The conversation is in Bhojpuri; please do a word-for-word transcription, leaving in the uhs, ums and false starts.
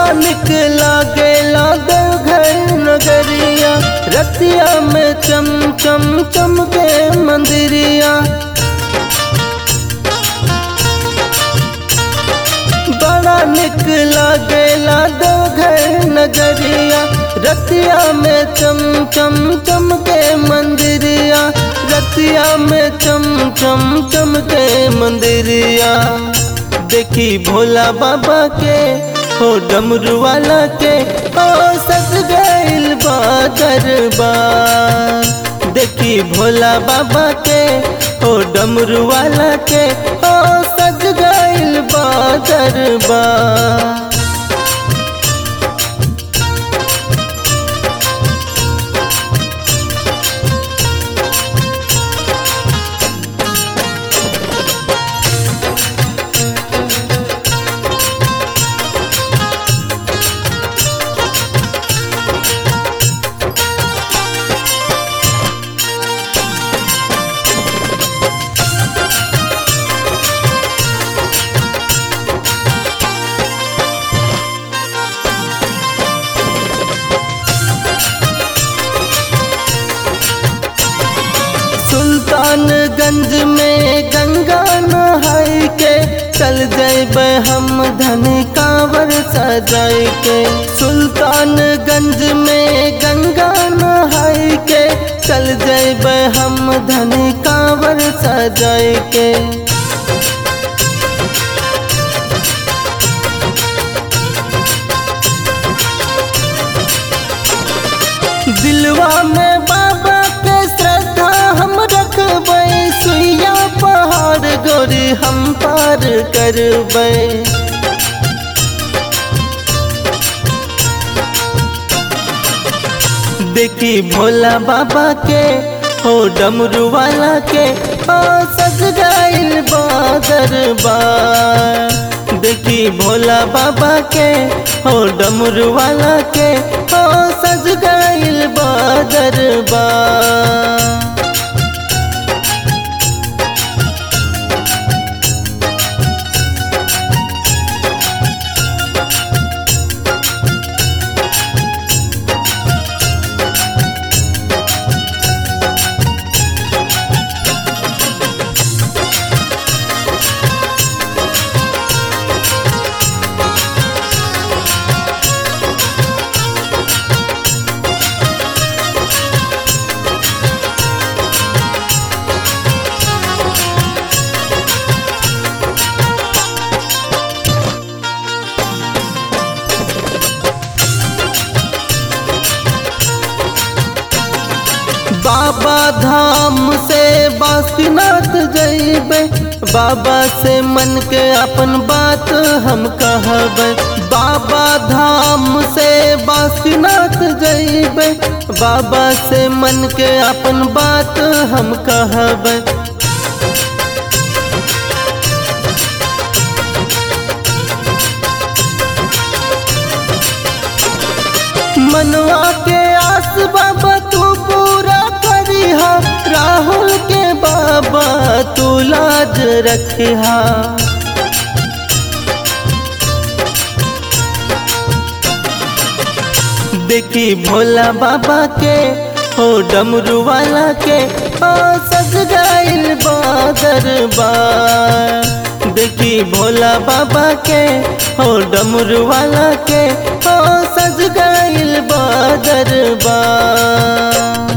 निक लागेला देवघर नगरिया, रतिया में चम चम चमके मंदिरिया। बड़ा निक लागेला देवघर नगरिया, रतिया में चम चम चमके मंदिरिया, रतिया में चम चम चमके मंदिरिया। देखी भोला बाबा के हो डमरू वाला के ओ सज गइल बा दरबार। देखी भोला बाबा के हो डमरू वाला के ओ सज गइल बा दरबार। सुल्तानगंज में गंगा नहाई के चल जैबे हम धनी कांवर सजाई के। सुल्तानगंज में गंगा नहाई के चल जैबे हम धनी कांवर सजाई के। दिलवा में बाबा के श्रद्धा हम रखबै, सुइया पहाड़ गोरी हम पार करबै। देखी भोला बाबा के हो डमरू वाला के ओ सज गइल बा दरबार। देखी भोला बाबा के हो डमरू वाला के ओ सज गइल बा दरबार। बाबा धाम से बासुकीनाथ जइबे, बाबा से मन के अपन बात हम कहबै। बाबा धाम से बासुकीनाथ जइबे, बाबा से मन के अपन बात हम कहबै। मनवा के आस बाबा तू पूरा करिहा, राहुल के बाबा तू लाज रखिहा। देखी भोला बाबा के हो डमरू वाला के ओ सज गइल बा दरबार। देखी भोला बाबा के हो डमरू वाला के ओ सज गइल बा दरबार।